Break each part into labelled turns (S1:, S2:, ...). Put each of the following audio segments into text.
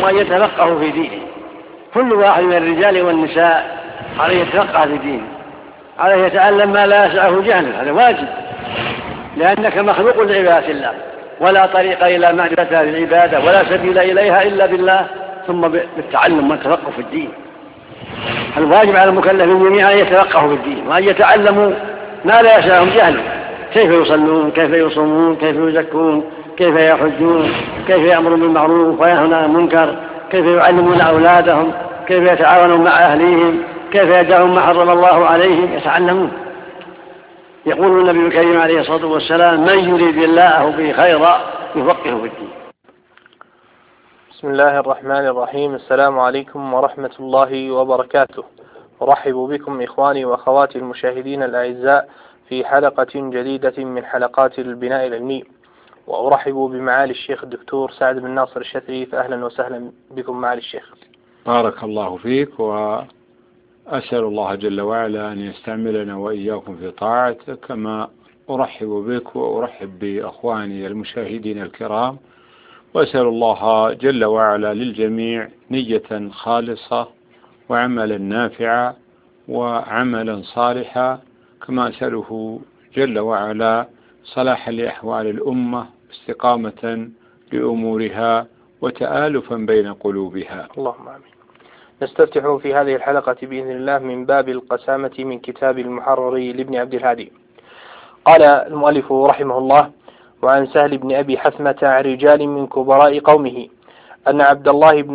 S1: وأن يتفقهوا في دينه. كل واحد من الرجال والنساء عليه يتفقه في دينه، عليه يتعلم ما لا يسعه جهله، هذا واجب، لأنك مخلوق لعبادة الله، ولا طريق إلى معرفة العبادة ولا سبيل إليها إلا بالله، ثم بالتعلم والتفقه في الدين. الواجب على المكلفين جميعا أن يتفقهوا في الدين، وأن يتعلموا ما لا يسعهم جهله، كيف يصلون، كيف يصومون، كيف يزكون، كيف يحجون، كيف يأمرون بالمعروف وينهون عن المنكر، كيف يعلمون أولادهم، كيف يتعاونون مع أهليهم، كيف يدعون ما حرم الله عليهم، يتعلمون. يقول النبي الكريم عليه الصلاة والسلام: من يريد الله به خيرا يفقهه في الدين.
S2: بسم الله الرحمن الرحيم. السلام عليكم ورحمة الله وبركاته. أرحب بكم إخواني وأخواتي المشاهدين الأعزاء في حلقة جديدة من حلقات البناء العلمي، وأرحب بمعالي الشيخ الدكتور سعد بن ناصر الشثري، فأهلا وسهلا بكم معالي الشيخ.
S3: بارك الله فيك، وأسأل الله جل وعلا أن يستعملنا وإياكم في طاعته، كما أرحب بك وأرحب بأخواني المشاهدين الكرام، وأسأل الله جل وعلا للجميع نية خالصة وعملا نافعا وعملا صالحا، كما أسأله جل وعلا صلاحا لأحوال الأمة، استقامة لأمورها، وتآلفا بين قلوبها.
S2: اللهم آمين. نستفتح في هذه الحلقة بإذن الله من باب القسامة من كتاب المحرر لابن عبد الهادي. قال المؤلف رحمه الله: وعن سهل بن أبي حثمة عن رجال من كبراء قومه أن عبد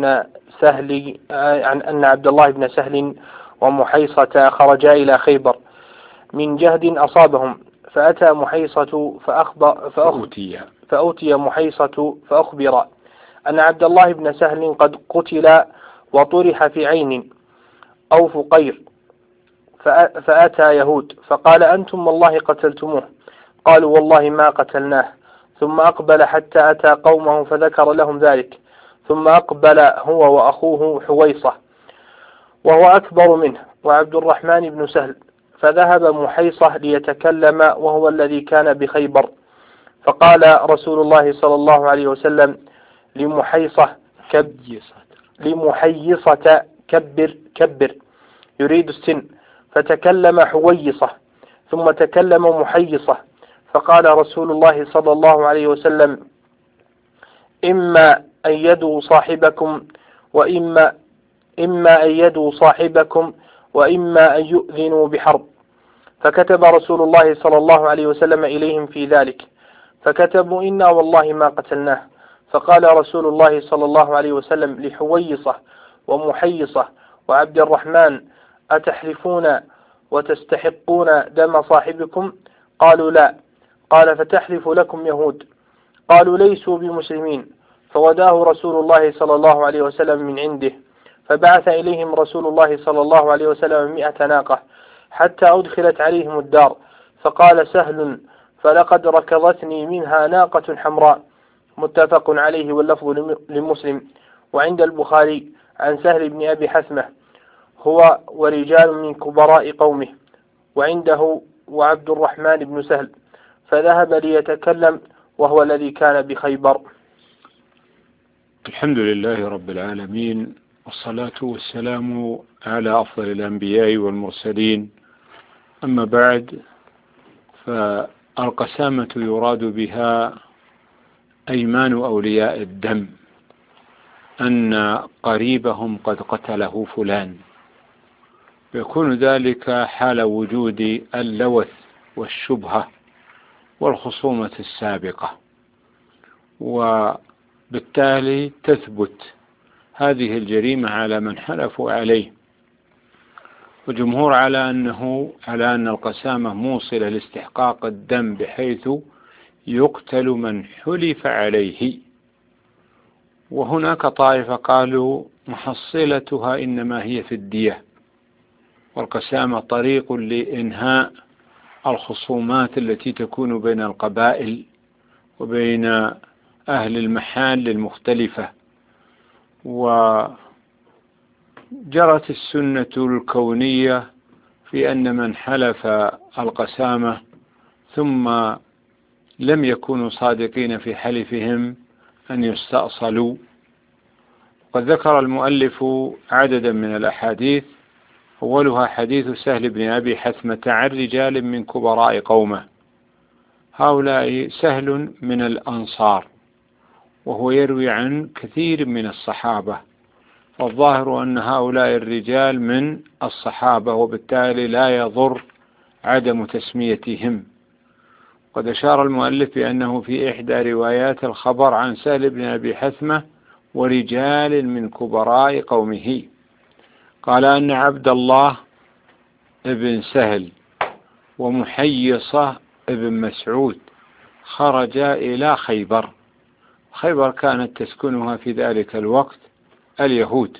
S2: الله بن سهل ومحيصة خرجا إلى خيبر من جهد أصابهم، فأتى محيصة فأوتي محيصة فأخبر أن عبد الله بن سهل قد قتل وطرح في عين أو فقير، فأتى يهود فقال: أنتم والله قتلتموه. قالوا: والله ما قتلناه. ثم أقبل حتى أتى قومه فذكر لهم ذلك، ثم أقبل هو وأخوه حويصة وهو أكبر منه وعبد الرحمن بن سهل، فذهب محيصة ليتكلم وهو الذي كان بخيبر، فقال رسول الله صلى الله عليه وسلم لمحيصة كبر يريد السن، فتكلم حويصة، ثم تكلم محيصة، فقال رسول الله صلى الله عليه وسلم: إما أن يدوا صاحبكم وإما أن يؤذنوا بحرب. فكتب رسول الله صلى الله عليه وسلم إليهم في ذلك، فكتبوا: إنا والله ما قتلناه. فقال رسول الله صلى الله عليه وسلم لحويصة ومحيصة وعبد الرحمن: أتحلفون وتستحقون دم صاحبكم؟ قالوا: لا. قال: فتحلف لكم يهود. قالوا: ليسوا بمسلمين. فوداه رسول الله صلى الله عليه وسلم من عنده، فبعث إليهم رسول الله صلى الله عليه وسلم 100 ناقة حتى أدخلت عليهم الدار، فقال سهل: فلقد ركضتني منها ناقة حمراء. متفق عليه، واللفظ لمسلم. وعند البخاري عن سهل بن أبي حثمة هو ورجال من كبراء قومه، وعنده وعبد الرحمن بن سهل، فذهب ليتكلم وهو الذي كان بخيبر.
S3: الحمد لله رب العالمين، والصلاة والسلام على أفضل الأنبياء والمرسلين. أما بعد، فالقسامة يراد بها أيمان أولياء الدم أن قريبهم قد قتله فلان، يكون ذلك حال وجود اللوث والشبهة والخصومة السابقة، وبالتالي تثبت هذه الجريمة على من حلفوا عليه. وجمهور على أن القسامة موصلة لاستحقاق الدم، بحيث يقتل من حلف عليه. وهناك طائفة قالوا محصلتها إنما هي في الدية، والقسامة طريق لإنهاء الخصومات التي تكون بين القبائل وبين أهل المحال المختلفة. وجرت السنة الكونية في أن من حلف القسامة ثم لم يكونوا صادقين في حلفهم أن يستأصلوا وقد ذكر المؤلف عددا من الأحاديث، أولها حديث سهل بن أبي حثمة عن رجال من كبراء قومه. هؤلاء سهل من الأنصار، وهو يروي عن كثير من الصحابة، والظاهر أن هؤلاء الرجال من الصحابة، وبالتالي لا يضر عدم تسميتهم. قد أشار المؤلف بأنه في إحدى روايات الخبر عن سهل بن أبي حثمة ورجال من كبراء قومه، قال أن عبد الله ابن سهل ومحيصة ابن مسعود خرجا إلى خيبر. خيبر كانت تسكنها في ذلك الوقت اليهود،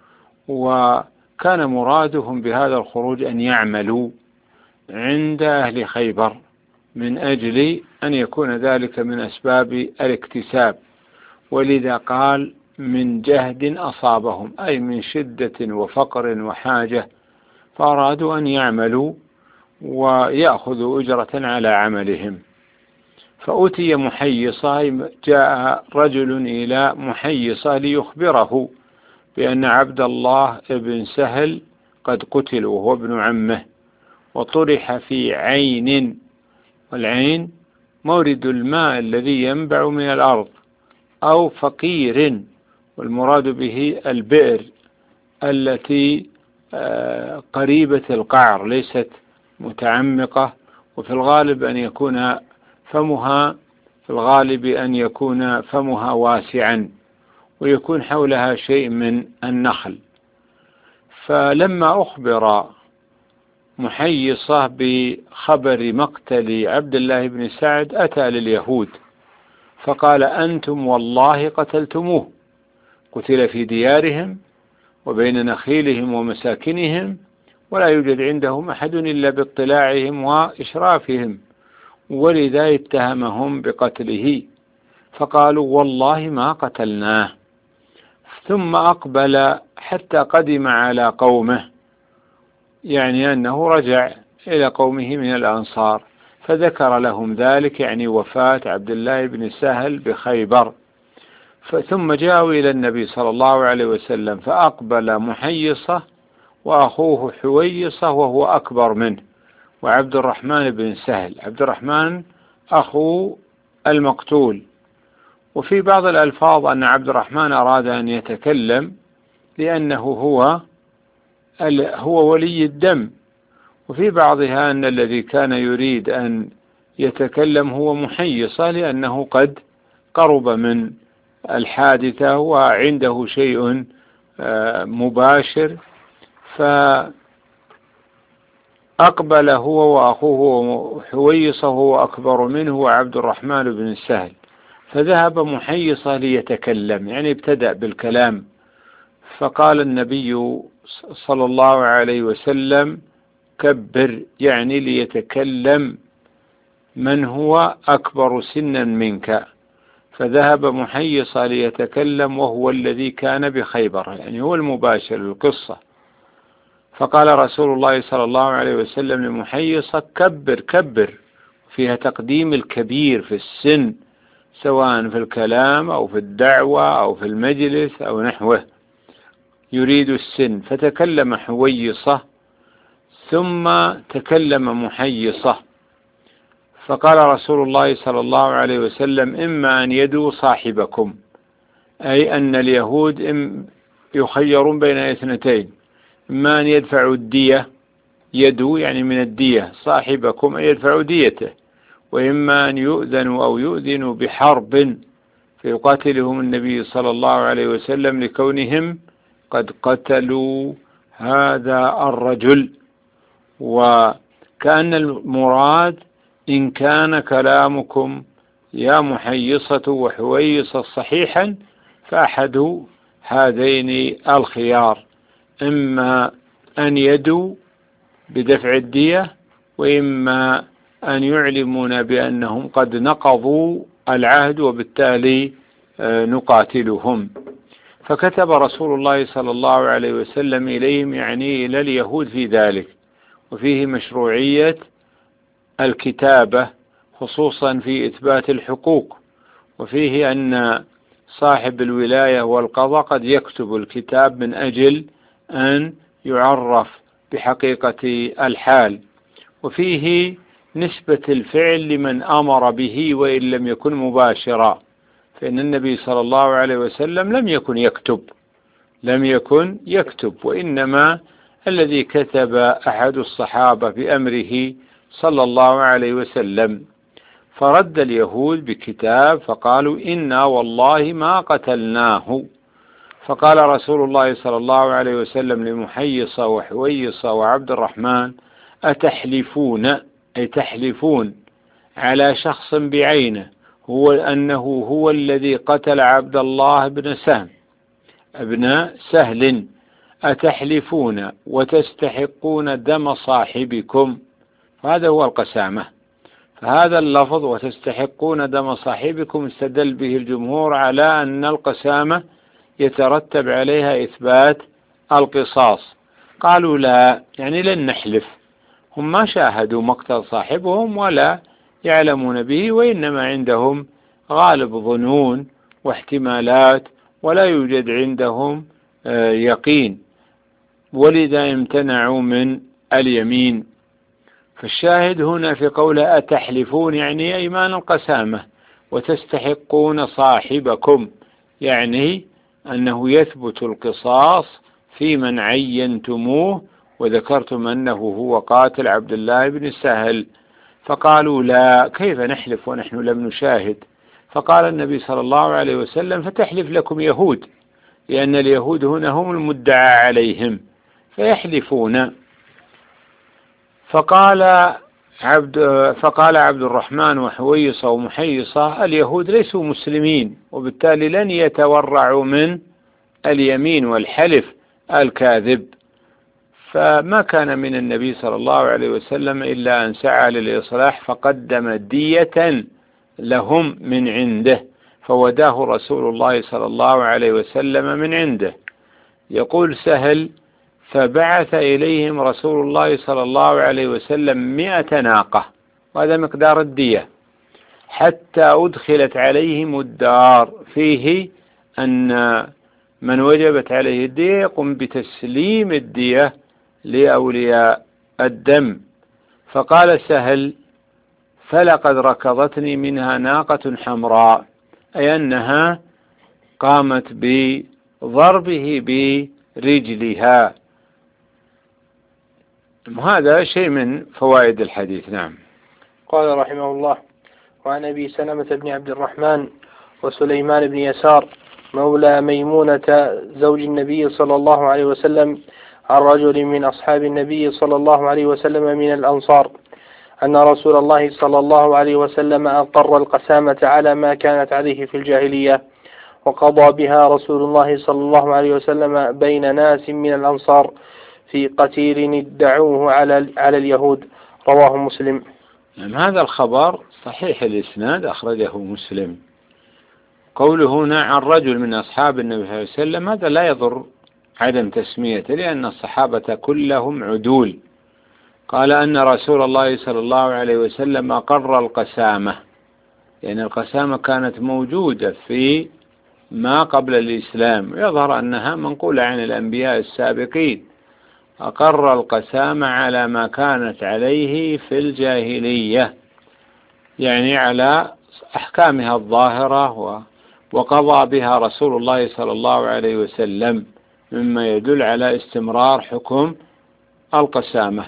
S3: وكان مرادهم بهذا الخروج أن يعملوا عند أهل خيبر من أجل أن يكون ذلك من أسباب الاكتساب، ولذا قال من جهد أصابهم، أي من شدة وفقر وحاجة، فأرادوا أن يعملوا ويأخذوا أجرة على عملهم. فأتي محيصة، جاء رجل إلى محيصة ليخبره بأن عبد الله ابن سهل قد قتل وهو ابن عمه، وطرح في عين، والعين مورد الماء الذي ينبع من الأرض، أو فقير، والمراد به البئر التي قريبة القعر ليست متعمقة، وفي الغالب أن يكون فمها واسعا، ويكون حولها شيء من النخل. فلما أخبر محيصة بخبر مقتل عبد الله بن سعد أتى لليهود فقال أنتم والله قتلتموه، قتل في ديارهم وبين نخيلهم ومساكنهم، ولا يوجد عندهم أحد إلا باطلاعهم وإشرافهم، ولذا اتهمهم بقتله، فقالوا والله ما قتلناه. ثم أقبل حتى قدم على قومه، يعني أنه رجع إلى قومه من الأنصار، فذكر لهم ذلك، يعني وفاة عبد الله بن سهل بخيبر. ثم جاءوا إلى النبي صلى الله عليه وسلم، فأقبل محيصة وأخوه حويصة وهو أكبر منه، وعبد الرحمن بن سهل، عبد الرحمن أخو المقتول. وفي بعض الألفاظ أن عبد الرحمن أراد أن يتكلم لأنه هو ولي الدم، وفي بعضها أن الذي كان يريد أن يتكلم هو محيصة لأنه قد قرب من الحادثة وعنده شيء مباشر. فأقبل هو وأخوه حويصة وهو أكبر منه وعبد الرحمن بن سهل، فذهب محيصة ليتكلم، يعني ابتدأ بالكلام، فقال النبي صلى الله عليه وسلم كبر، يعني ليتكلم من هو أكبر سنا منك. فذهب محيصة ليتكلم وهو الذي كان بخيبر، يعني هو المباشر للقصة. فقال رسول الله صلى الله عليه وسلم لمحيصة كبر كبر، فيها تقديم الكبير في السن، سواء في الكلام أو في الدعوة أو في المجلس أو نحوه، يريد السن. فتكلم حويصة ثم تكلم محيصة، فقال رسول الله صلى الله عليه وسلم إما أن يدوا صاحبكم، أي أن اليهود يخيرون بين اثنتين، إما أن يدفعوا الدية، يدوا يعني من الدية، صاحبكم أن يدفعوا ديته، وإما أن يؤذنوا أو يؤذنوا بحرب فيقاتلهم النبي صلى الله عليه وسلم لكونهم قد قتلوا هذا الرجل. وكأن المراد إن كان كلامكم يا محيصة وحويصة صحيحا فأحد هذين الخيار، إما أن يدوا بدفع الدية، وإما أن يعلمون بأنهم قد نقضوا العهد وبالتالي نقاتلهم. فكتب رسول الله صلى الله عليه وسلم إليهم، يعني إلى اليهود في ذلك، وفيه مشروعية الكتابة خصوصا في إثبات الحقوق، وفيه أن صاحب الولاية والقضاء قد يكتب الكتاب من أجل أن يعرف بحقيقة الحال، وفيه نسبة الفعل لمن أمر به وإن لم يكن مباشرا، فإن النبي صلى الله عليه وسلم لم يكن يكتب، وإنما الذي كتب أحد الصحابة بأمره صلى الله عليه وسلم. فرد اليهود بكتاب فقالوا إنا والله ما قتلناه. فقال رسول الله صلى الله عليه وسلم لمحيصة وحويصة وعبد الرحمن أتحلفون، أي تحلفون على شخص بعينه أنه هو الذي قتل عبد الله ابن سهل، أتحلفون وتستحقون دم صاحبكم؟ هذا هو القسامة. فهذا اللفظ وتستحقون دم صاحبكم استدل به الجمهور على أن القسامة يترتب عليها إثبات القصاص. قالوا لا، يعني لن نحلف، هم ما شاهدوا مقتل صاحبهم ولا يعلمون به، وإنما عندهم غالب ظنون واحتمالات ولا يوجد عندهم يقين، ولذا امتنعوا من اليمين. فالشاهد هنا في قوله أتحلفون يعني أيمان القسامة، وتستحقون صاحبكم يعني أنه يثبت القصاص في من عينتموه وذكرتم أنه هو قاتل عبد الله بن سهل. فقالوا لا، كيف نحلف ونحن لم نشاهد؟ فقال النبي صلى الله عليه وسلم فتحلف لكم يهود، لأن اليهود هنا هم المدعى عليهم فيحلفون. فقال عبد الرحمن وحويصة ومحيصة اليهود ليسوا مسلمين، وبالتالي لن يتورعوا من اليمين والحلف الكاذب. فما كان من النبي صلى الله عليه وسلم إلا أن سعى للإصلاح فقدم دية لهم من عنده، فوداه رسول الله صلى الله عليه وسلم من عنده. يقول سهل فبعث إليهم رسول الله صلى الله عليه وسلم 100 ناقة، وهذا مقدار الدية، حتى أدخلت عليهم الدار، فيه أن من وجبت عليه الدية يقوم بتسليم الدية لأولياء الدم. فقال سهل فلقد ركضتني منها ناقة حمراء، أي أنها قامت بضربه برجلها. هذا شيء من فوائد الحديث. نعم.
S2: قال رحمه الله: وعن أبي سلمة بن عبد الرحمن وسليمان بن يسار مولى ميمونة زوج النبي صلى الله عليه وسلم عن رجل من أصحاب النبي صلى الله عليه وسلم من الأنصار أن رسول الله صلى الله عليه وسلم أقر القسامة على ما كانت عليه في الجاهلية، وقضى بها رسول الله صلى الله عليه وسلم بين ناس من الأنصار في قتيل ادعوه على اليهود. رواه مسلم.
S3: هذا الخبر صحيح الإسناد، أخرجه مسلم. قوله هنا عن رجل من أصحاب النبي صلى الله عليه وسلم، هذا لا يضر عدم تسميته، لأن الصحابة كلهم عدول. قال أن رسول الله صلى الله عليه وسلم أقر القسامة، يعني القسامة كانت موجودة في ما قبل الإسلام، ويظهر أنها منقولة عن الأنبياء السابقين. أقر القسامة على ما كانت عليه في الجاهلية، يعني على أحكامها الظاهرة، وقضى بها رسول الله صلى الله عليه وسلم، مما يدل على استمرار حكم القسامة.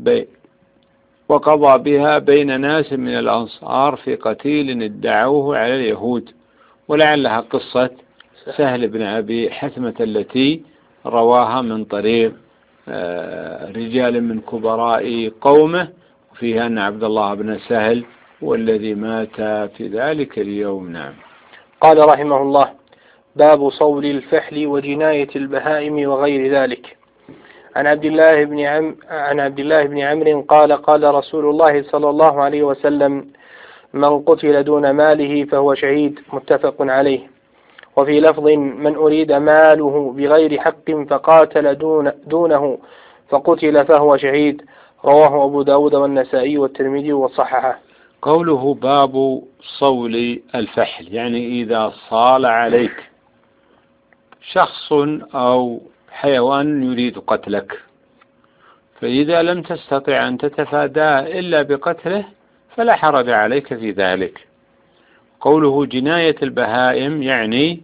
S3: وقضى بها بين ناس من الأنصار في قتيل ادعوه على اليهود، ولعلها قصة سهل بن أبي حثمة التي رواها من طريق رجال من كبراء قومه، وفيها أن عبد الله بن سهل هو الذي مات في ذلك اليوم. نعم.
S2: قال رحمه الله: باب صول الفحل وجناية البهائم وغير ذلك. عن عبد الله بن عمرو قال: قال رسول الله صلى الله عليه وسلم: من قتل دون ماله فهو شهيد. متفق عليه. وفي لفظ: من أريد ماله بغير حق فقاتل دونه فقتل فهو شهيد. رواه أبو داود والنسائي والترمذي وصححه.
S3: قوله باب صول الفحل، يعني إذا صال عليك شخص أو حيوان يريد قتلك، فإذا لم تستطع أن تتفاداه إلا بقتله فلا حرج عليك في ذلك. قوله جناية البهائم، يعني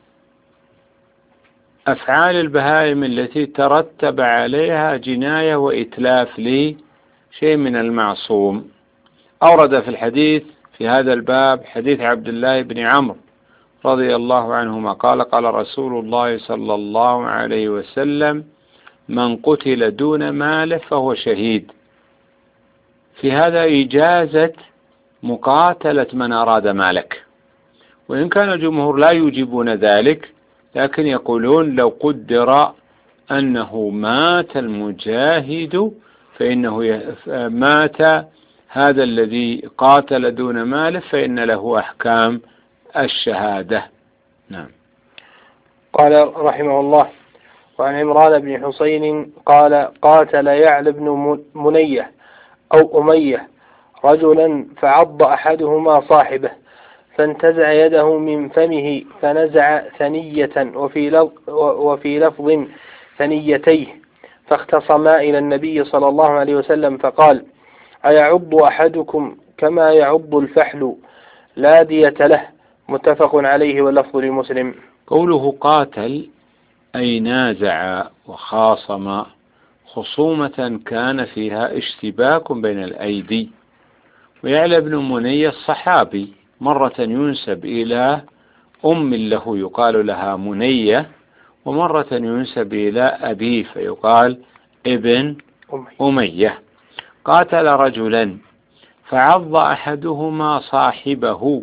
S3: أفعال البهائم التي ترتب عليها جناية وإتلاف لشيء من المعصوم. أورد في الحديث في هذا الباب حديث عبد الله بن عمرو رضي الله عنهما قال قال رسول الله صلى الله عليه وسلم: من قتل دون ماله فهو شهيد. في هذا إجازة مقاتلة من أراد مالك، وإن كان الجمهور لا يجيبون ذلك، لكن يقولون لو قدر أنه مات المجاهد فإنه مات هذا الذي قاتل دون ماله فإن له أحكام الشهادة. نعم.
S2: قال رحمه الله: وعن عمران بن حسين قال: قاتل يعلى بن منية أو أمية رجلا فعض أحدهما صاحبه فانتزع يده من فمه فنزع ثنية وفي لفظ ثنيتيه، فاختصما إلى النبي صلى الله عليه وسلم فقال: أيعض أحدكم كما يعض الفحل لا دية له؟ متفق عليه واللفظ لمسلم.
S3: قوله قاتل أي نازع وخاصم خصومة كان فيها اشتباك بين الأيدي. ويعلى بن منية الصحابي، مرة ينسب إلى أم له يقال لها منية، ومرة ينسب إلى أبيه فيقال ابن أمية. قاتل رجلا فعض أحدهما صاحبه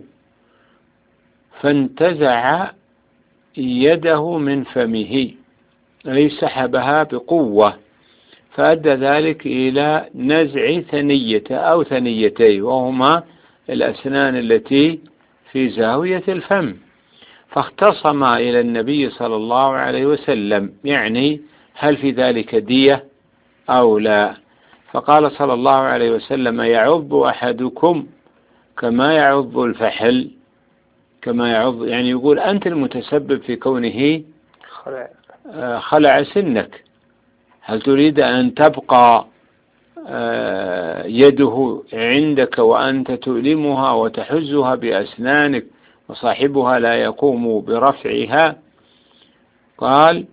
S3: فانتزع يده من فمه، أي سحبها بقوة، فأدى ذلك إلى نزع ثنية أو ثنيتي، وهما الأسنان التي في زاوية الفم، فاختصم إلى النبي صلى الله عليه وسلم، يعني هل في ذلك دية أو لا؟ فقال صلى الله عليه وسلم: يعض أحدكم كما يعض الفحل، كما يعض، يعني يقول أنت المتسبب في كونه خلع سنك، هل تريد أن تبقى يده عندك وأنت تؤلمها وتحزها بأسنانك وصاحبها لا يقوم برفعها؟ قال: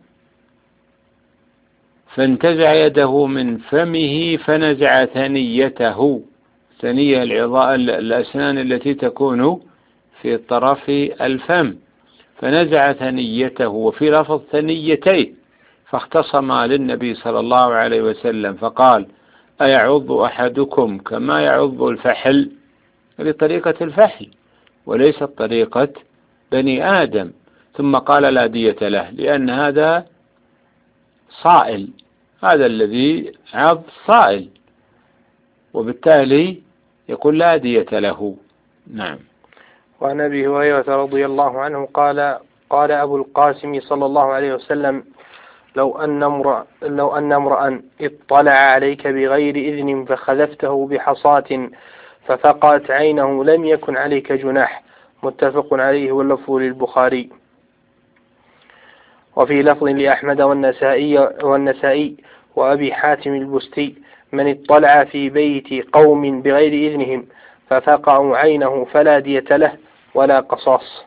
S3: فانتزع يده من فمه فنزع ثنيته، ثنية الأسنان التي تكون في طرف الفم، فنزع ثنيته، وفي لفظ ثنيتيه، فاختصم للنبي صلى الله عليه وسلم فقال: أيعض أحدكم كما يعض الفحل؟ لطريقة الفحل وليست طريقة بني آدم. ثم قال: لا دية له، لأن هذا صائل، هذا الذي عض صائل، وبالتالي يقول لا دية له. نعم.
S2: وعن أبي هريرة رضي الله عنه قال: قال أبو القاسم صلى الله عليه وسلم: لو أن امرأ اطلع عليك بغير إذن فخذفته بحصاة ففقأت عينه لم يكن عليك جناح. متفق عليه واللفظ للبخاري. وفي لفظ لأحمد والنسائي وأبي حاتم البستي: من اطلع في بيت قوم بغير إذنهم ففقأوا عينه فلا دية له ولا قصاص.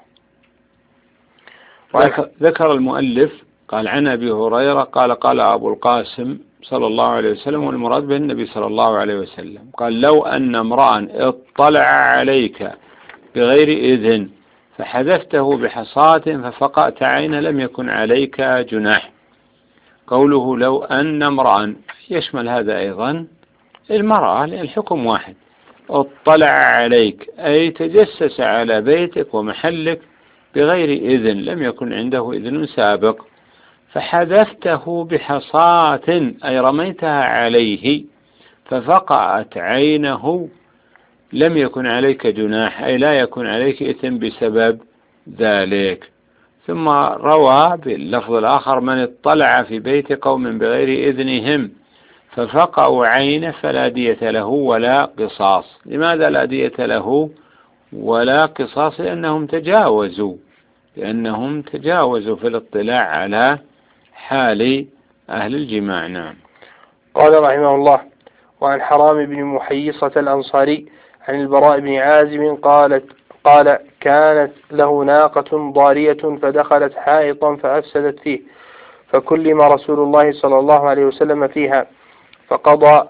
S3: ذكر المؤلف قال: عن أبي هريرة قال: قال أبو القاسم صلى الله عليه وسلم، والمراد به النبي صلى الله عليه وسلم، قال: لو أن امرأ اطلع عليك بغير إذن فحذفته بحصاة ففقأت عينه لم يكن عليك جناح. قوله لو أن امرأ يشمل هذا أيضا المرأة، لأن الحكم واحد. اطلع عليك أي تجسس على بيتك ومحلك بغير إذن، لم يكن عنده إذن سابق، فحذفته بحصاة أي رميتها عليه ففقأت عينه لم يكن عليك جناح، أي لا يكن عليك إثم بسبب ذلك. ثم روى باللفظ الآخر: من اطلع في بيت قوم بغير إذنهم ففقأوا عينه فلا دية له ولا قصاص. لماذا لا دية له ولا قصاص؟ لأنهم تجاوزوا في الاطلاع على حال أهل الجماع. نعم.
S2: قال رحمه الله: وعن حرام بن محيصة الأنصاري عن البراء بن عازب قال كانت له ناقة ضارية فدخلت حائطا فأفسدت فيه، فكلم رسول الله صلى الله عليه وسلم فيها، فقضى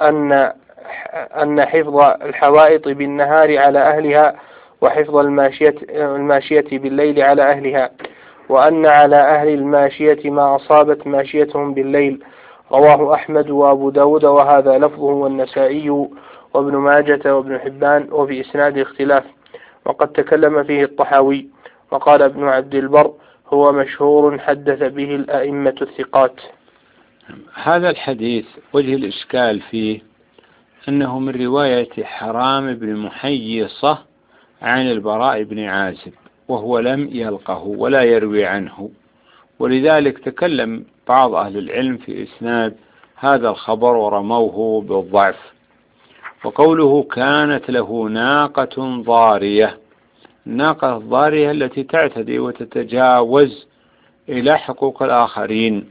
S2: أن حفظ الحوائط بالنهار على أهلها، وحفظ الماشية بالليل على أهلها، وأن على أهل الماشية ما أصابت ماشيتهم بالليل. رواه أحمد وأبو داود وهذا لفظه، والنسائي وابن ماجة وابن حبان، وفي إسناد اختلاف، وقد تكلم فيه الطحاوي. وقال ابن عبد البر: هو مشهور حدث به الأئمة الثقات.
S3: هذا الحديث وجه الإشكال فيه أنه من رواية حرام بن محيصة عن البراء بن عازب، وهو لم يلقه ولا يروي عنه، ولذلك تكلم بعض أهل العلم في إسناد هذا الخبر ورموه بالضعف. وقوله كانت له ناقة ضارية، الناقة الضارية التي تعتدي وتتجاوز إلى حقوق الآخرين،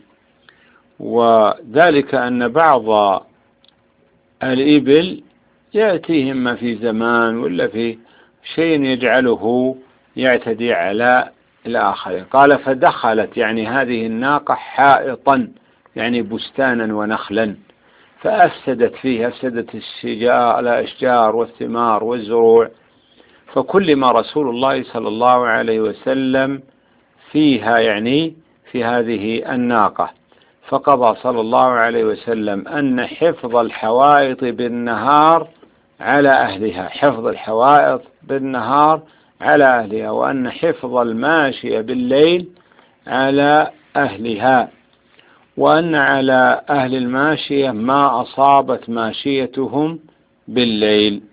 S3: وذلك أن بعض الإبل يأتيهم ما في زمان ولا في شيء يجعله يعتدي على الآخرين. قال فدخلت، يعني هذه الناقة حائطا، يعني بستانا ونخلا، فأفسدت فيه، أفسدت الأشجار والثمار والزروع، فكلم رسول الله صلى الله عليه وسلم فيها، يعني في هذه الناقة، فقضى صلى الله عليه وسلم أن حفظ الحوائط بالنهار على أهلها، حفظ الحوائط بالنهار على أهلها، وأن حفظ الماشية بالليل على أهلها، وأن على أهل الماشية ما أصابت ماشيتهم بالليل.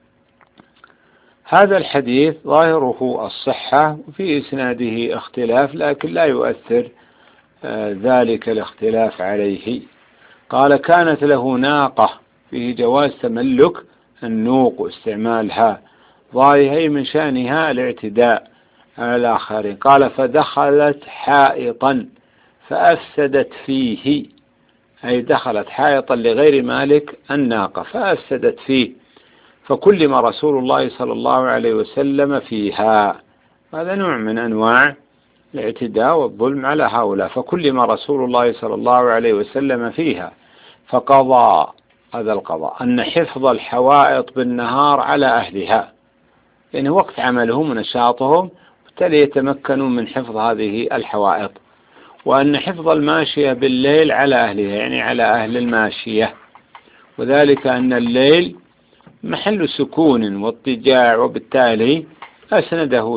S3: هذا الحديث ظاهره الصحة، وفي إسناده اختلاف، لكن لا يؤثر ذلك الاختلاف عليه. قال كانت له ناقة، فيه جواز تملك النوق واستعمالها، ضارية من شأنها الاعتداء على الآخرين. قال فدخلت حائطا فأفسدت فيه، أي دخلت حائطا لغير مالك الناقة فأفسدت فيه، فكلم رسول الله صلى الله عليه وسلم فيها. هذا نوع من أنواع الاعتداء والظلم على هؤلاء. فكلم رسول الله صلى الله عليه وسلم فيها، فقضى هذا القضاء أن حفظ الحوائط بالنهار على أهلها، يعني وقت عملهم ونشاطهم، بالتالي يتمكنوا من حفظ هذه الحوائط، وأن حفظ الماشية بالليل على أهلها، يعني على أهل الماشية، وذلك أن الليل محل سكون واضطجاع، وبالتالي أسنده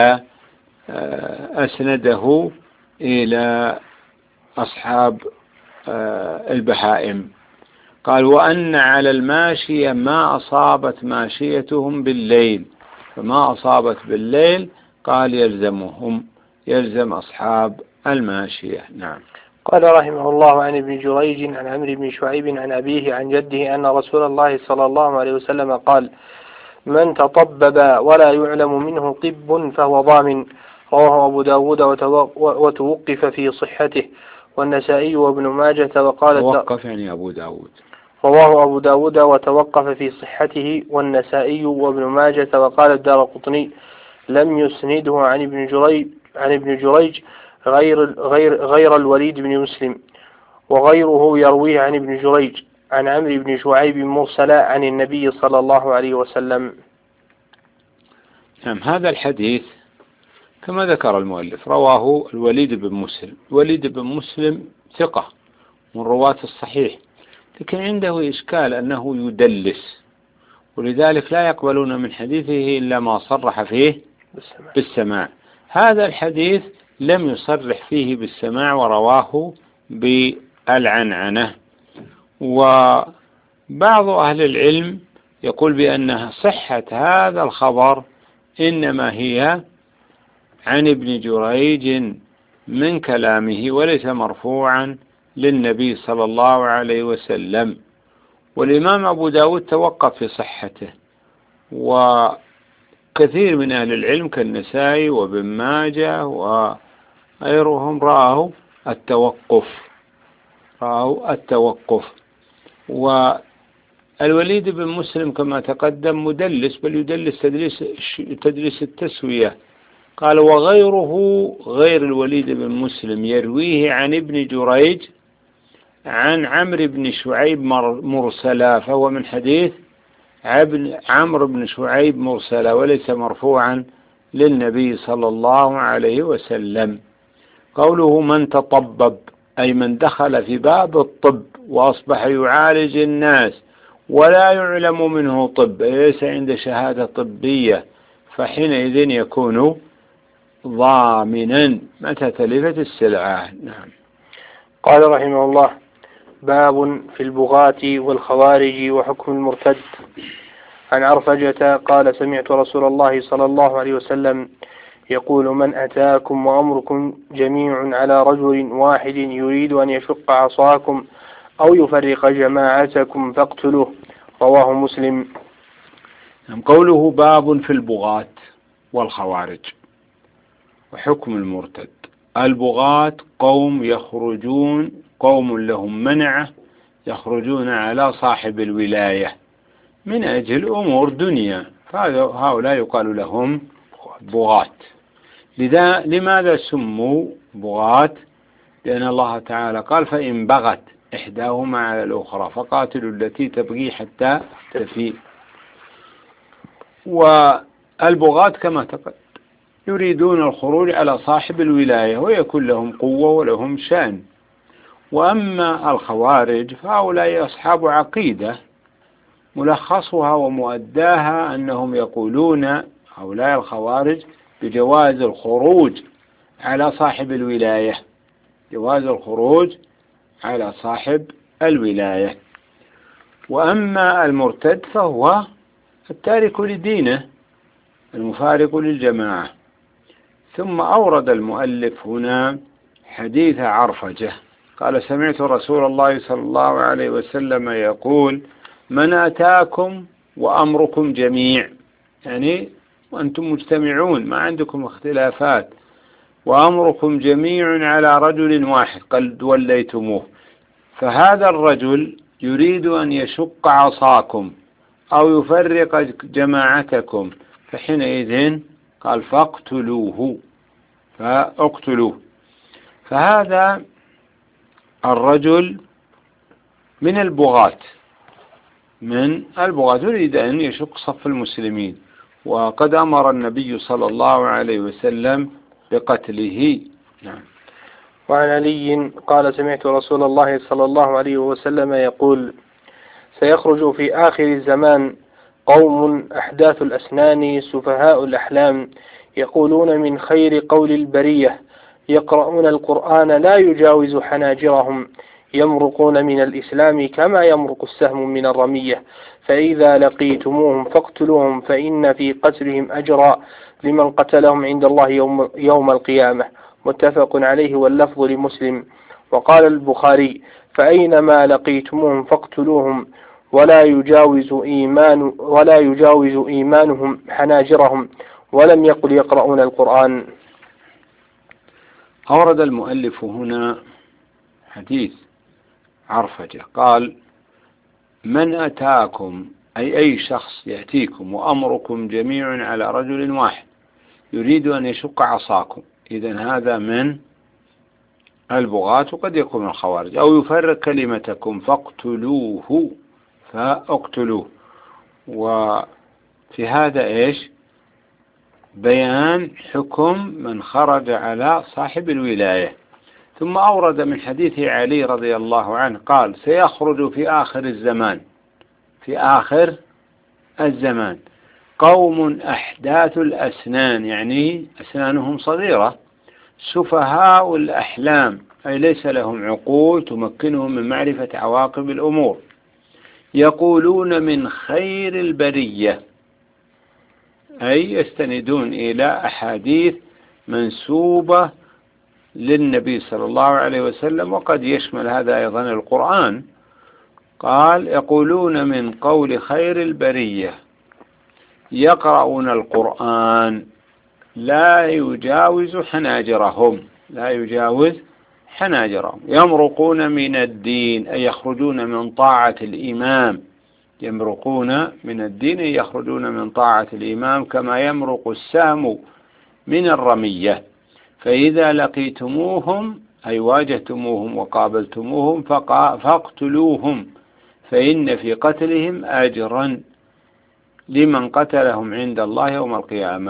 S3: إلى أصحاب البهائم. قال وأن على الماشية ما أصابت ماشيتهم بالليل، فما أصابت بالليل قال يلزم أصحاب الماشية. نعم.
S2: قال رحمه الله: عن ابن جريج عن عمرو بن شعيب عن أبيه عن جده أن رسول الله صلى الله عليه وسلم قال: من تطبب ولا يعلم منه طب فهو ضامن. رواه أبو داود وتوقف في صحته، والنسائي وابن ماجة وقال
S3: توقف يعني أبو داود.
S2: رواه أبو داود وتوقف في صحته، والنسائي وابن ماجة وقال الدارقطني لم يسنده عن ابن جريج غير الوليد بن مسلم، وغيره يرويه عن ابن جريج عن عمرو بن شعيب مرسلا عن النبي صلى الله عليه وسلم.
S3: نعم. هذا الحديث كما ذكر المؤلف رواه الوليد بن مسلم. الوليد بن مسلم ثقة من رواة الصحيح، لكن عنده إشكال أنه يدلس، ولذلك لا يقبلون من حديثه إلا ما صرح فيه بالسماع. هذا الحديث لم يصرح فيه بالسماع ورواه بالعنعنة. وبعض أهل العلم يقول بأن صحة هذا الخبر إنما هي عن ابن جريج من كلامه، وليس مرفوعا للنبي صلى الله عليه وسلم. والإمام أبو داود توقف في صحته، وكثير من أهل العلم كالنسائي وابن ماجه وغيرهم رأوا التوقف. والوليد بن مسلم كما تقدم مدلس، بل يدلس تدليس التسوية. قال وغيره غير الوليد بن مسلم يرويه عن ابن جريج عن عمرو بن شعيب مرسلا، فهو من حديث عمرو بن شعيب مرسلا وليس مرفوعا للنبي صلى الله عليه وسلم. قوله من تطبب أي من دخل في باب الطب وأصبح يعالج الناس ولا يعلم منه طب، ليس عند شهادة طبية، فحينئذ يكون ضامنا متى تلفت السلعة. نعم.
S2: قال رحمه الله: باب في البغاة والخوارج وحكم المرتد. عن عرفجة قال: سمعت رسول الله صلى الله عليه وسلم يقول: من أتاكم وأمركم جميع على رجل واحد يريد أن يشق عصاكم أو يفرق جماعتكم فاقتلوه. رواه مسلم.
S3: قوله باب في البغاة والخوارج وحكم المرتد. البغاة قوم يخرجون، قوم لهم منعة يخرجون على صاحب الولاية من أجل أمور دنيا، فهؤلاء يقال لهم بغاة. لماذا سموا بغاة؟ لأن الله تعالى قال: فإن بغت إحداهما على الأخرى فقاتلوا التي تبغي حتى تفيء. والبغاة كما تقدم يريدون الخروج على صاحب الولاية ويكون لهم قوة ولهم شأن. وأما الخوارج فهؤلاء أصحاب عقيدة ملخصها ومؤداها أنهم يقولون هؤلاء الخوارج بجواز الخروج على صاحب الولاية، جواز الخروج على صاحب الولاية. وأما المرتد فهو التارك لدينه المفارق للجماعة. ثم أورد المؤلف هنا حديث عرفجة قال: سمعت رسول الله صلى الله عليه وسلم يقول: من أتاكم وأمركم جميع، يعني وأنتم مجتمعون ما عندكم اختلافات، وأمركم جميع على رجل واحد قد وليتموه، فهذا الرجل يريد أن يشق عصاكم أو يفرق جماعتكم، فحينئذ قال: فاقتلوه. فهذا الرجل من البغاة يريد أن يشق صف المسلمين، وقد أمر النبي صلى الله عليه وسلم بقتله. نعم.
S2: وعن علي قال: سمعت رسول الله صلى الله عليه وسلم يقول: سيخرج في آخر الزمان قوم أحداث الأسنان سفهاء الأحلام يقولون من خير قول البرية، يقرؤون القرآن لا يجاوز حناجرهم، يمرقون من الإسلام كما يمرق السهم من الرمية، فإذا لقيتموهم فاقتلوهم، فإن في قتلهم أجرا لمن قتلهم عند الله يوم القيامة. متفق عليه واللفظ لمسلم. وقال البخاري: فأينما لقيتموهم فاقتلوهم ولا يجاوز إيمانهم حناجرهم، ولم يقل يقرؤون القرآن.
S3: أورد المؤلف هنا حديث عرفجة قال: من أتاكم أي شخص يأتيكم وأمركم جميع على رجل واحد يريد أن يشق عصاكم، إذن هذا من البغاة وقد يكون من الخوارج، أو يفرق كلمتكم فاقتلوه. وفي هذا بيان حكم من خرج على صاحب الولاية. ثم أورد من حديث علي رضي الله عنه قال: سيخرج في آخر الزمان قوم أحداث الأسنان، يعني أسنانهم صغيرة، سفهاء الأحلام، أي ليس لهم عقول تمكنهم من معرفة عواقب الأمور، يقولون من خير البرية، أي يستندون إلى أحاديث منسوبة للنبي صلى الله عليه وسلم، وقد يشمل هذا أيضا القرآن. قال: يقولون من قول خير البرية يقرؤون القرآن لا يجاوز حناجرهم، يمرقون من الدين، أي يخرجون من طاعة الإمام، يمرقون من الدين أي يخرجون من طاعة الإمام كما يمرق السهم من الرمية. فإذا لقيتموهم أي واجهتموهم وقابلتموهم فاقتلوهم، فإن في قتلهم أجرا لمن قتلهم عند الله يوم القيامة.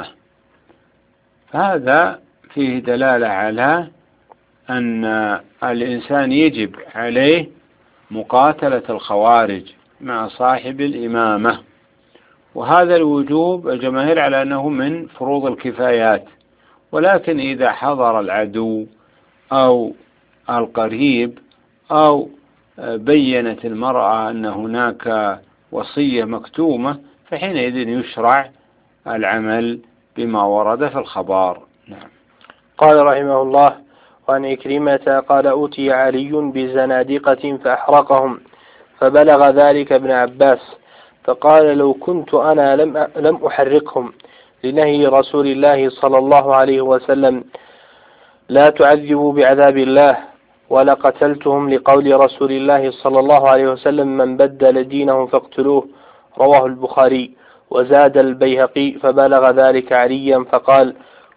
S3: فهذا فيه دلالة على أن الإنسان يجب عليه مقاتلة الخوارج مع صاحب الإمامة، وهذا الوجوب الجماهير على أنه من فروض الكفايات. ولكن إذا حضر العدو أو القريب أو بينت المرأة أن هناك وصية مكتومة، فحينئذ يشرع العمل بما ورد في الخبر. نعم.
S2: قال رحمه الله: وعن عكرمة قال: أوتي علي بزنادقة فأحرقهم، فبلغ ذلك ابن عباس فقال: لو كنت أنا لم أحرقهم، لنهي رسول الله صلى الله عليه وسلم: لا تعذبوا بعذاب الله، ولقتلتهم لقول رسول الله صلى الله عليه وسلم: من بدل دينه فاقتلوه. رواه البخاري. وزاد البيهقي: فبلغ ذلك عليا فقال: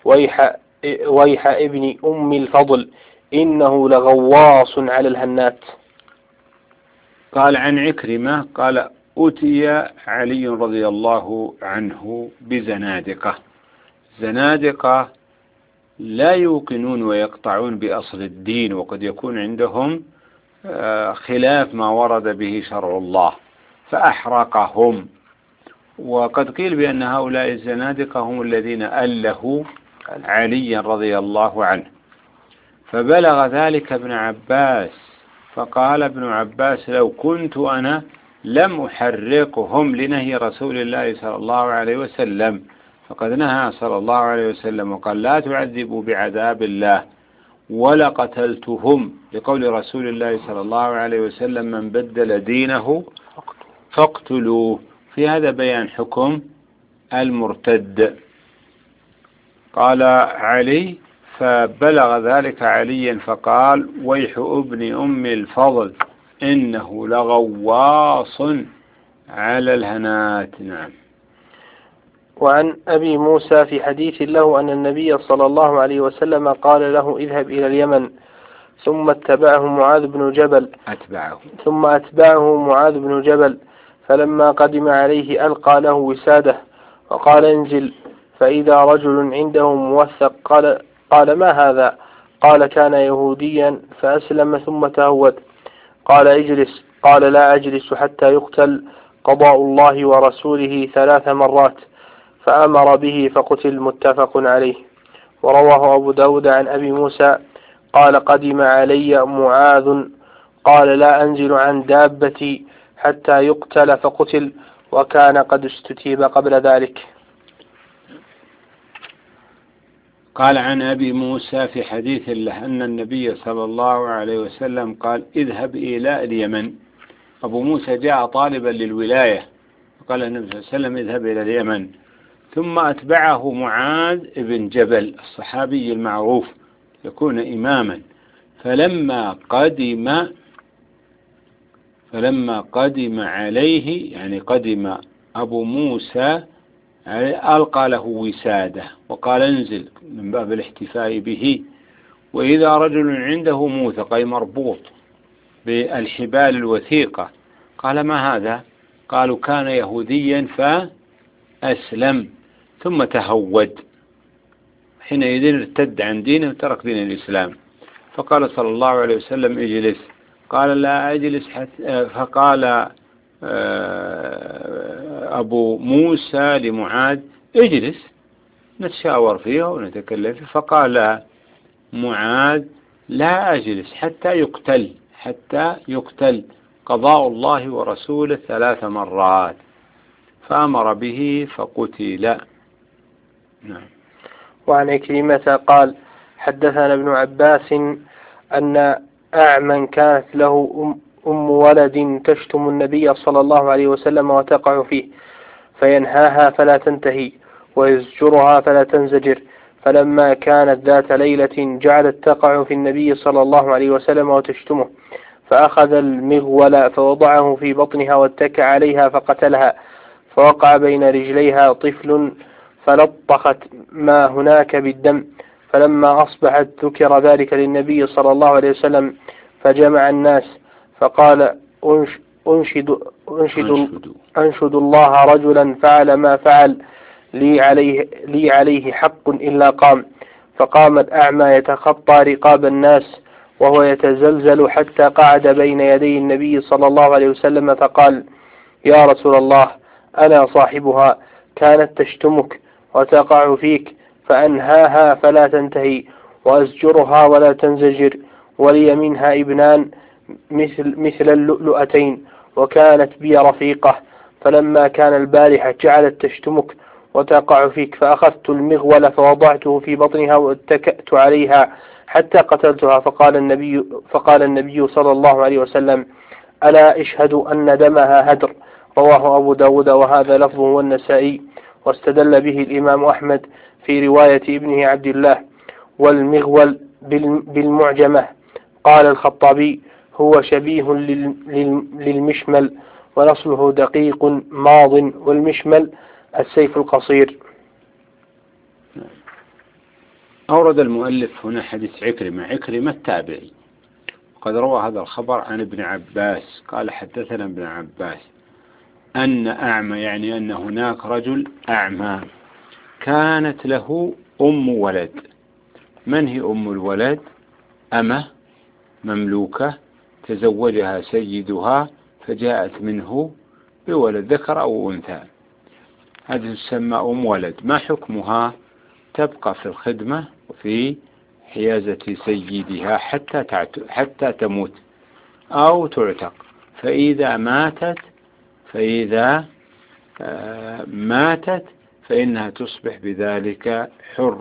S2: ويح ابن أم الفضل، إنه لغواص على الهنات.
S3: قال عن عكرمة قال: أوتي علي رضي الله عنه بزنادقة. زنادقة لا يوقنون ويقطعون بأصل الدين، وقد يكون عندهم خلاف ما ورد به شرع الله، فأحرقهم. وقد قيل بأن هؤلاء الزنادقة هم الذين ألهوا عليا رضي الله عنه. فبلغ ذلك ابن عباس فقال ابن عباس: لو كنت أنا لم أحرقهم، لنهي رسول الله صلى الله عليه وسلم، فقد نهى صلى الله عليه وسلم وقال: لا تعذبوا بعذاب الله، ولقتلتهم لقول رسول الله صلى الله عليه وسلم: من بدل دينه فاقتلوه. في هذا بيان حكم المرتد. قال علي: فبلغ ذلك عليا فقال: ويح ابن أم الفضل، إنه لغواص على الهنات. نعم.
S2: وعن أبي موسى في حديث له أن النبي صلى الله عليه وسلم قال له: اذهب إلى اليمن، ثم أتبعه معاذ بن جبل، فلما قدم عليه ألقى له وساده وقال: انزل. فإذا رجل عنده موثق قال: ما هذا؟ قال: كان يهوديا فأسلم ثم تهود. قال: اجلس. قال: لا أجلس حتى يقتل قضاء الله ورسوله 3 مرات. فأمر به فقتل. متفق عليه. ورواه أبو داود عن أبي موسى قال: قدم علي معاذ قال: لا أنزل عن دابتي حتى يقتل فقتل، وكان قد استتيب قبل ذلك.
S3: قال عن أبي موسى في حديث له أن النبي صلى الله عليه وسلم قال: اذهب إلى اليمن. أبو موسى جاء طالبا للولاية، فقال النبي صلى الله عليه وسلم: اذهب إلى اليمن. ثم أتبعه معاذ بن جبل الصحابي المعروف يكون إماما. فلما قدم عليه، يعني قدم أبو موسى، ألقى له وسادة وقال: انزل، من باب الاحتفاء به. وإذا رجل عنده موثق أي مربوط بالحبال الوثيقة، قال: ما هذا؟ قالوا: كان يهوديا فأسلم ثم تهود، حينئذ ارتد عن دينه وترك دين الإسلام. فقال صلى الله عليه وسلم: اجلس. قال: لا أجلس فقال أبو موسى لمعاذ: اجلس نتشاور فيها ونتكلم فيها. فقال معاذ: لا أجلس حتى يقتل قضاء الله ورسوله 3 مرات. فأمر به فقتل. نعم.
S2: وعن عكرمة قال: حدثنا ابن عباس أن أعمى كانت له أم ولد تشتم النبي صلى الله عليه وسلم وتقع فيه، فينهاها فلا تنتهي ويزجرها فلا تنزجر. فلما كانت ذات ليلة جعلت تقع في النبي صلى الله عليه وسلم وتشتمه، فأخذ المغول فوضعه في بطنها واتكى عليها فقتلها، فوقع بين رجليها طفل فلطخت ما هناك بالدم. فلما أصبحت ذكر ذلك للنبي صلى الله عليه وسلم فجمع الناس فقال أنشد الله رجلا فعل ما فعل لي عليه حق إلا قام. فقام الأعمى يتخطى رقاب الناس وهو يتزلزل حتى قعد بين يدي النبي صلى الله عليه وسلم فقال: يا رسول الله، أنا صاحبها، كانت تشتمك وتقع فيك، فأنهاها فلا تنتهي وأزجرها ولا تنزجر، ولي منها ابنان مثل اللؤلؤتين، وكانت بي رفيقة، فلما كان البارحة جعلت تشتمك وتقع فيك، فأخذت المغول فوضعته في بطنها واتكأت عليها حتى قتلتها. فقال النبي صلى الله عليه وسلم: ألا اشهد أن دمها هدر. رواه أبو داود وهذا لفظه والنسائي. واستدل به الإمام أحمد في رواية ابنه عبد الله. والمغول بالمعجمة. قال الخطابي: هو شبيه للمشمل، ونصله دقيق ماض، والمشمل السيف القصير.
S3: أورد المؤلف هنا حديث عكرمة التابعي، قد روى هذا الخبر عن ابن عباس قال: حدثنا ابن عباس أن أعمى، يعني أن هناك رجل أعمى كانت له أم ولد. من هي أم الولد؟ أمة مملوكة تزوجها سيدها فجاءت منه بولد ذكر أو أنثى، هذه تسمى أم ولد. ما حكمها؟ تبقى في الخدمة وفي حيازة سيدها حتى تموت أو تعتق. فإذا ماتت فإنها تصبح بذلك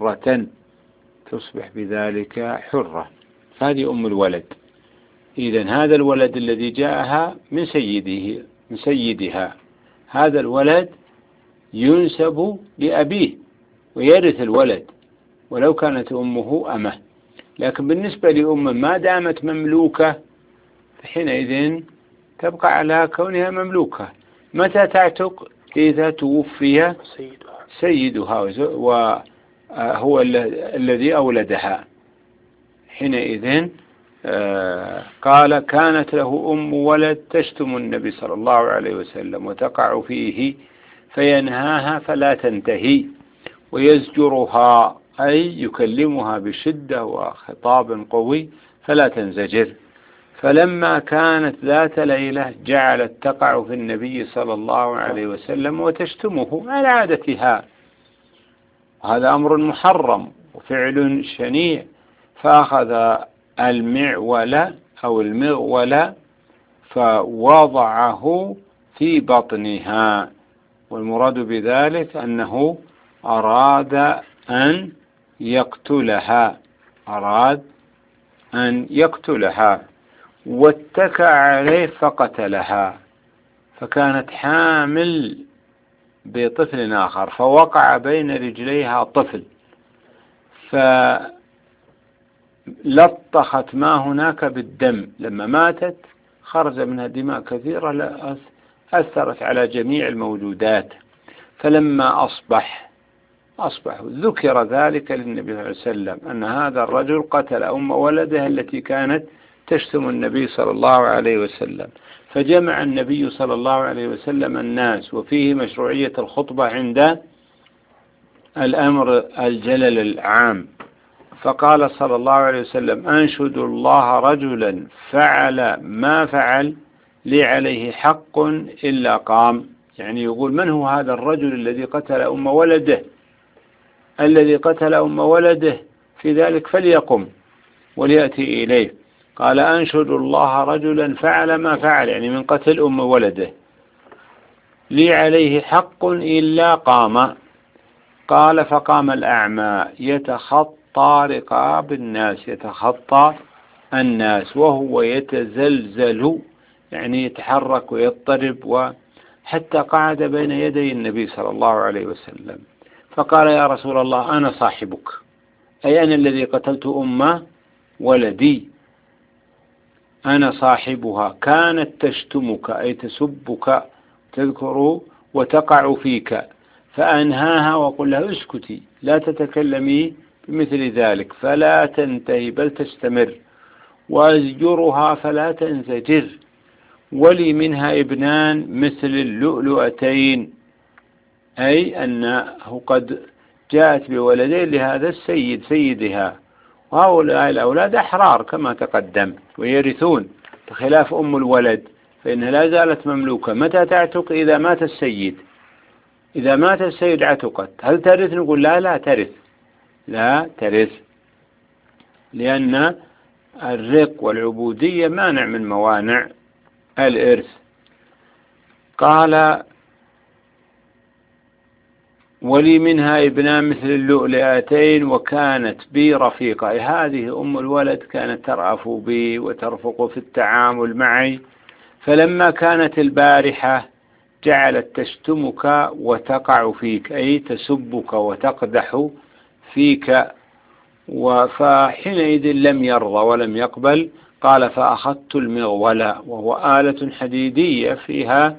S3: حرة. هذه أم الولد. إذن هذا الولد الذي جاءها من سيدها، هذا الولد ينسب لأبيه ويرث الولد ولو كانت أمه أمه. لكن بالنسبة لأم ما دامت مملوكة فحينئذ تبقى على كونها مملوكة. متى تعتق؟ إذا توفي سيدها وهو الذي أولدها. حينئذ قال: كانت له أم ولد تشتم النبي صلى الله عليه وسلم وتقع فيه، فينهاها فلا تنتهي ويزجرها، أي يكلمها بشدة وخطاب قوي فلا تنزجر. فلما كانت ذات ليلة جعلت تقع في النبي صلى الله عليه وسلم وتشتمه على عادتها. هذا أمر محرم وفعل شنيع. فأخذ المغول فوضعه في بطنها، والمراد بذلك أنه أراد أن يقتلها واتكى عليه فقتلها. فكانت حامل بطفل آخر فوقع بين رجليها طفل فلطخت ما هناك بالدم. لما ماتت خرج منها دماء كثيرة أثرت على جميع الموجودات. فلما أصبح ذكر ذلك للنبي صلى الله عليه وسلم أن هذا الرجل قتل أم ولده التي كانت تشتم النبي صلى الله عليه وسلم. فجمع النبي صلى الله عليه وسلم الناس، وفيه مشروعية الخطبة عند الأمر الجلل العام. فقال صلى الله عليه وسلم: أنشد الله رجلا فعل ما فعل لي عليه حق إلا قام. يعني يقول: من هو هذا الرجل الذي قتل أم ولده في ذلك فليقم وليأتي إليه. قال: أنشد الله رجلا فعل ما فعل، يعني من قتل أم ولده، لي عليه حق إلا قام. قال: فقام الأعمى يتخطى يتخطى رقاب الناس، يتخطى الناس وهو يتزلزل، يعني يتحرك ويضطرب، وحتى قعد بين يدي النبي صلى الله عليه وسلم فقال: يا رسول الله أنا صاحبك، أي أنا الذي قتلت أم ولدي، أنا صاحبها، كانت تشتمك أي تسبك، تذكر وتقع فيك، فأنهاها وقل لها: اسكتي لا تتكلمي بمثل ذلك، فلا تنتهي بل تستمر، وأزجرها فلا تنزجر، ولي منها ابنان مثل اللؤلؤتين، أي أنه قد جاءت بولدين لهذا السيد سيدها، وهؤلاء الأولاد أحرار كما تقدم ويرثون، بخلاف أم الولد فإنها لا زالت مملوكة. متى تعتق؟ إذا مات السيد. إذا مات السيد عتقت. هل ترث؟ نقول لا، لا ترث، لا ترث، لأن الرق والعبودية مانع من موانع الإرث. قال: ولي منها ابنان مثل اللؤلؤتين وكانت بي رفيقة، أي هذه أم الولد كانت ترأف بي وترفق في التعامل معي، فلما كانت البارحة جعلت تشتمك وتقع فيك، أي تسبك وتقدح فيك، فحينئذ لم يرضى ولم يقبل. قال: فأخذت المغولة، وهو آلة حديدية فيها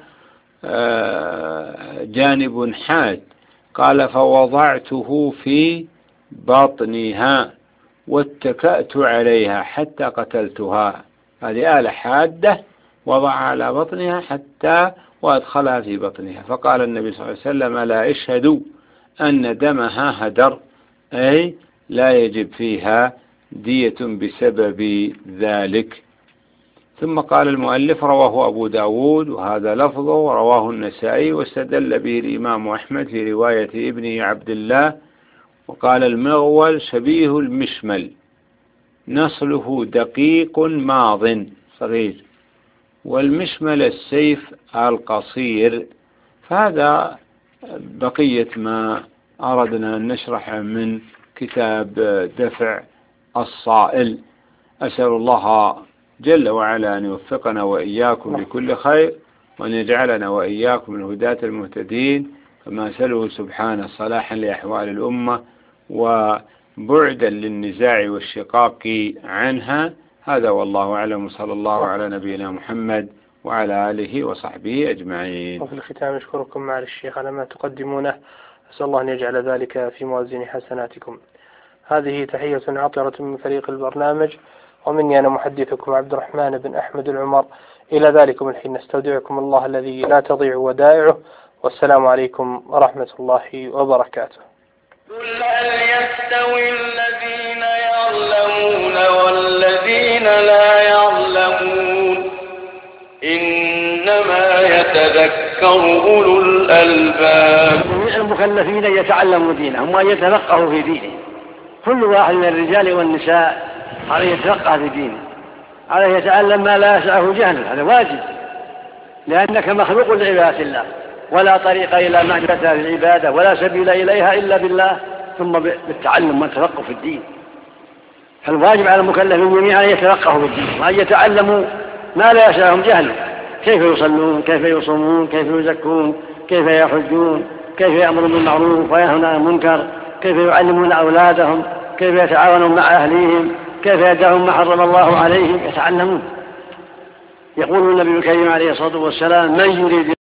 S3: جانب حاد. قال: فوضعته في بطنها واتكأت عليها حتى قتلتها. هذه آلة حادة وضعها على بطنها حتى وأدخلها في بطنها. فقال النبي صلى الله عليه وسلم: لا اشهدوا أن دمها هدر، أي لا يجب فيها دية بسبب ذلك. ثم قال المؤلف: رواه أبو داود، وهذا لفظه، ورواه النسائي، واستدل به الإمام أحمد في رواية ابنه عبد الله. وقال: المغول شبيه المشمل، نصله دقيق ماض صغير، والمشمل السيف القصير. فهذا بقية ما أردنا أن نشرحه من كتاب دفع الصائل. أسأل الله جل وعلا أن يوفقنا وإياكم لكل خير، وأن يجعلنا وإياكم من الهداة المهتدين، كما أسأله سبحانه صلاحا لأحوال الأمة وبعدا للنزاع والشقاق عنها. هذا والله أعلم، صلى الله على نبينا محمد وعلى آله وصحبه أجمعين.
S2: وفي الختام أشكركم معالي الشيخ على ما تقدمونه، أسأل الله أن يجعل ذلك في موازين حسناتكم. هذه تحية عطرة من فريق البرنامج، ومني أنا محدثكم عبد الرحمن بن أحمد العمر. إلى ذلكم الحين نستودعكم الله الذي لا تضيع ودائعه، والسلام عليكم ورحمة الله وبركاته.
S4: قل هل يستوي الذين يعلمون والذين لا يعلمون؟ إنما يتذكر أولو الألباب.
S1: جميع المكلفين يتعلموا دينهم وأن يتفقهوا في دينه. كل واحد من الرجال والنساء عليه يتفقه في دينه، عليه يتعلم ما لا يسعه جهله، هذا واجب، لأنك مخلوق لعبادة الله، ولا طريق إلى معرفة العبادة ولا سبيل إليها إلا بالله، ثم بالتعلم والتفقه في الدين. فالواجب على المكلفين جميعا أن يتفقهوا في الدين وأن يتعلموا ما لا يسعهم جهله، كيف يصلون، كيف يصومون، كيف يزكون، كيف يحجون، كيف يأمرون بالمعروف وينهون عن المنكر، كيف يعلمون أولادهم، كيف يتعاونون مع أهليهم، كيف يدعون ما حرم الله عليهم، يتعلمون. يقول النبي الكريم عليه الصلاة والسلام: من يريد